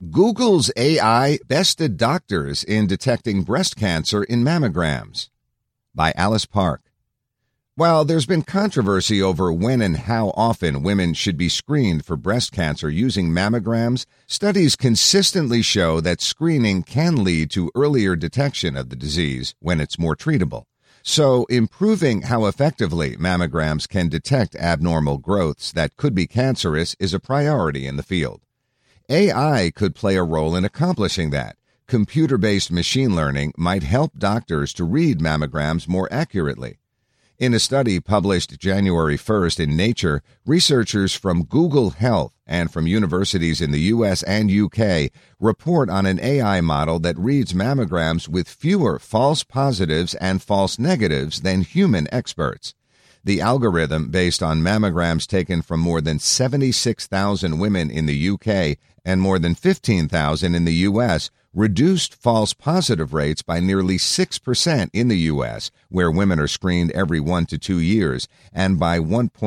Google's AI bested doctors in detecting breast cancer in mammograms. By Alice Park. While there's been controversy over when and how often women should be screened for breast cancer using mammograms, studies consistently show that screening can lead to earlier detection of the disease when it's more treatable. So, improving how effectively mammograms can detect abnormal growths that could be cancerous is a priority in the field. AI could play a role in accomplishing that. Computer-based machine learning might help doctors to read mammograms more accurately. In a study published January 1st in Nature, researchers from Google Health and from universities in the U.S. and U.K. report on an AI model that reads mammograms with fewer false positives and false negatives than human experts. The algorithm, based on mammograms taken from more than 76,000 women in the U.K. and more than 15,000 in the U.S., reduced false positive rates by nearly 6% in the U.S., where women are screened every 1 to 2 years, and by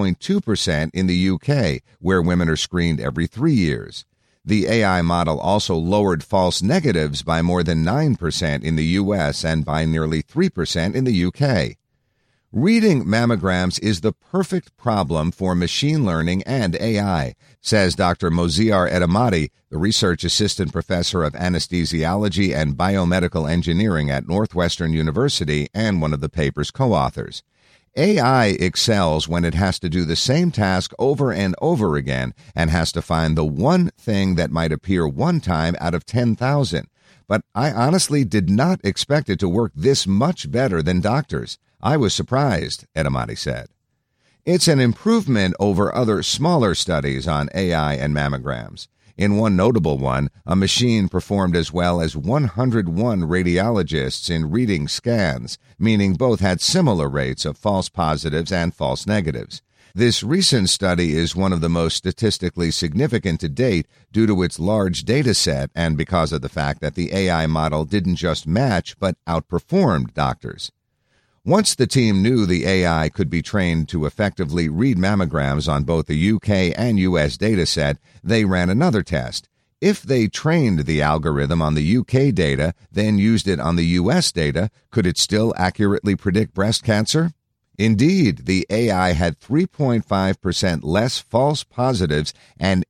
1.2% in the U.K., where women are screened every 3 years. The AI model also lowered false negatives by more than 9% in the U.S. and by nearly 3% in the U.K. Reading mammograms is the perfect problem for machine learning and AI, says Dr. Moziar Edamati, the research assistant professor of anesthesiology and biomedical engineering at Northwestern University and one of the paper's co-authors. AI excels when it has to do the same task over and over again and has to find the one thing that might appear one time out of 10,000. But I honestly did not expect it to work this much better than doctors. I was surprised, Edamati said. It's an improvement over other smaller studies on AI and mammograms. In one notable one, a machine performed as well as 101 radiologists in reading scans, meaning both had similar rates of false positives and false negatives. This recent study is one of the most statistically significant to date due to its large data set and because of the fact that the AI model didn't just match but outperformed doctors. Once the team knew the AI could be trained to effectively read mammograms on both the UK and US data set, they ran another test. If they trained the algorithm on the UK data, then used it on the US data, could it still accurately predict breast cancer? Indeed, the AI had 3.5% less false positives and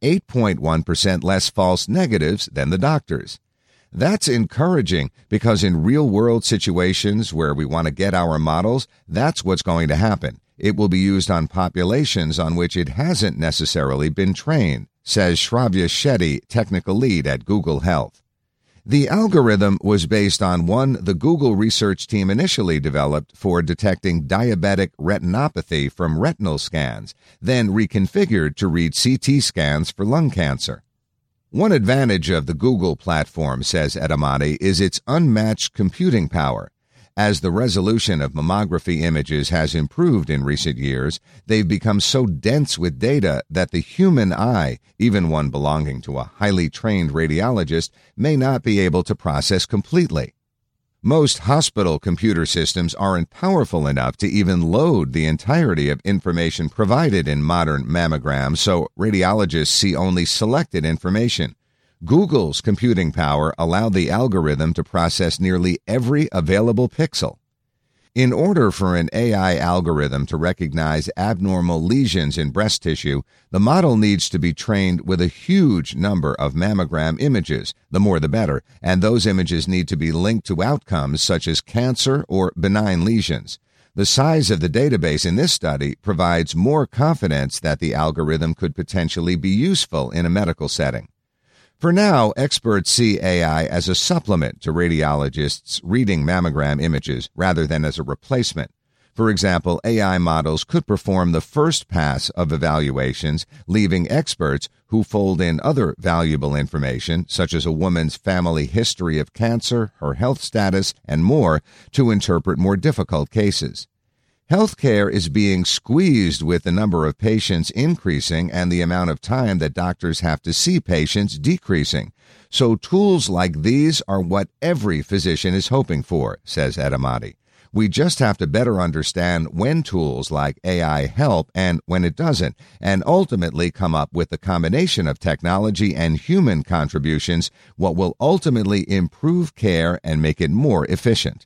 8.1% less false negatives than the doctors. That's encouraging because in real-world situations where we want to get our models, that's what's going to happen. It will be used on populations on which it hasn't necessarily been trained, says Shravya Shetty, technical lead at Google Health. The algorithm was based on one the Google research team initially developed for detecting diabetic retinopathy from retinal scans, then reconfigured to read CT scans for lung cancer. One advantage of the Google platform, says Edamati, is its unmatched computing power. As the resolution of mammography images has improved in recent years, they've become so dense with data that the human eye, even one belonging to a highly trained radiologist, may not be able to process completely. Most hospital computer systems aren't powerful enough to even load the entirety of information provided in modern mammograms, so radiologists see only selected information. Google's computing power allowed the algorithm to process nearly every available pixel. In order for an AI algorithm to recognize abnormal lesions in breast tissue, the model needs to be trained with a huge number of mammogram images, the more the better, and those images need to be linked to outcomes such as cancer or benign lesions. The size of the database in this study provides more confidence that the algorithm could potentially be useful in a medical setting. For now, experts see AI as a supplement to radiologists reading mammogram images rather than as a replacement. For example, AI models could perform the first pass of evaluations, leaving experts who fold in other valuable information, such as a woman's family history of cancer, her health status, and more, to interpret more difficult cases. Healthcare is being squeezed with the number of patients increasing and the amount of time that doctors have to see patients decreasing. So tools like these are what every physician is hoping for, says Edamati. We just have to better understand when tools like AI help and when it doesn't, and ultimately come up with the combination of technology and human contributions, what will ultimately improve care and make it more efficient.